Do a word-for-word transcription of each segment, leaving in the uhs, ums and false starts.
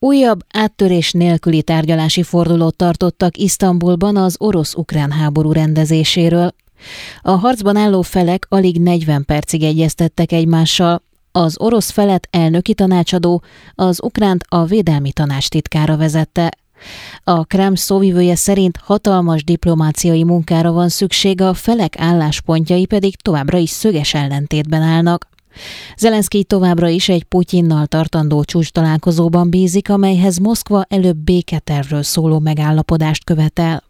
Újabb áttörés nélküli tárgyalási fordulót tartottak Isztambulban az orosz-ukrán háború rendezéséről. A harcban álló felek alig negyven percig egyeztettek egymással. Az orosz felet elnöki tanácsadó, az ukránt a védelmi tanács titkára vezette. A Kreml szóvivője szerint hatalmas diplomáciai munkára van szükség, a felek álláspontjai pedig továbbra is szöges ellentétben állnak. Zelenszkij továbbra is egy Putyinnal tartandó csúcstalálkozóban bízik, amelyhez Moszkva előbb béketervről szóló megállapodást követel.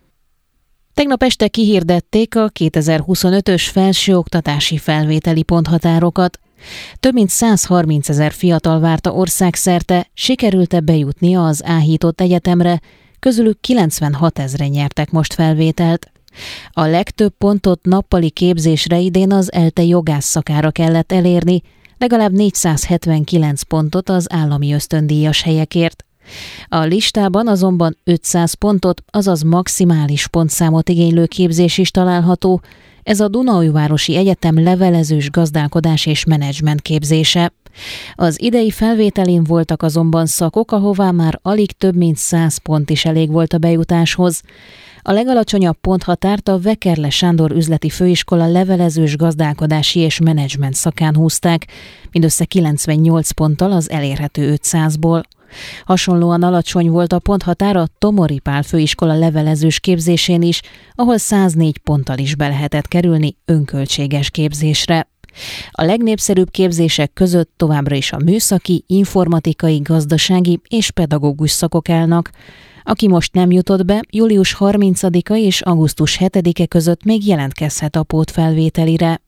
Tegnap este kihirdették a kétezer-huszonötös felsőoktatási felvételi ponthatárokat. Több mint százharmincezer fiatal várta országszerte, sikerült-e bejutnia az áhított egyetemre, közülük kilencvenhat ezren nyertek most felvételt. A legtöbb pontot nappali képzésre idén az ELTE jogász szakára kellett elérni, legalább négyszázhetvenkilenc pontot az állami ösztöndíjas helyekért. A listában azonban ötszáz pontot, azaz maximális pontszámot igénylő képzés is található, ez a Dunaújvárosi Egyetem levelezős gazdálkodás és menedzsment képzése. Az idei felvételin voltak azonban szakok, ahová már alig több mint száz pont is elég volt a bejutáshoz. A legalacsonyabb ponthatárt a Vekerle Sándor üzleti főiskola levelezős gazdálkodási és menedzsment szakán húzták, mindössze kilencvennyolc ponttal az elérhető ötszázból. Hasonlóan alacsony volt a ponthatár a Tomori Pál főiskola levelezős képzésén is, ahol száznégy ponttal is be lehetett kerülni önköltséges képzésre. A legnépszerűbb képzések között továbbra is a műszaki, informatikai, gazdasági és pedagógus szakok állnak. Aki most nem jutott be, július harmincadika és augusztus hetedike között még jelentkezhet a pótfelvételire.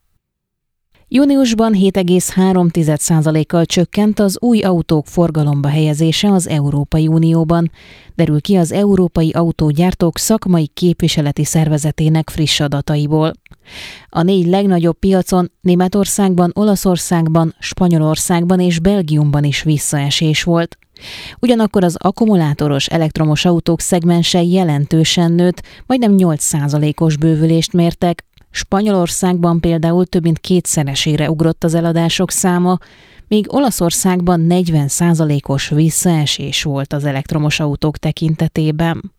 Júniusban hét egész három százalékkal csökkent az új autók forgalomba helyezése az Európai Unióban, derül ki az Európai Autógyártók szakmai képviseleti szervezetének friss adataiból. A négy legnagyobb piacon Németországban, Olaszországban, Spanyolországban és Belgiumban is visszaesés volt. Ugyanakkor az akkumulátoros elektromos autók szegmense jelentősen nőtt, majdnem nyolc százalékos bővülést mértek. Spanyolországban például több mint kétszeresére ugrott az eladások száma, míg Olaszországban negyven százalékos visszaesés volt az elektromos autók tekintetében.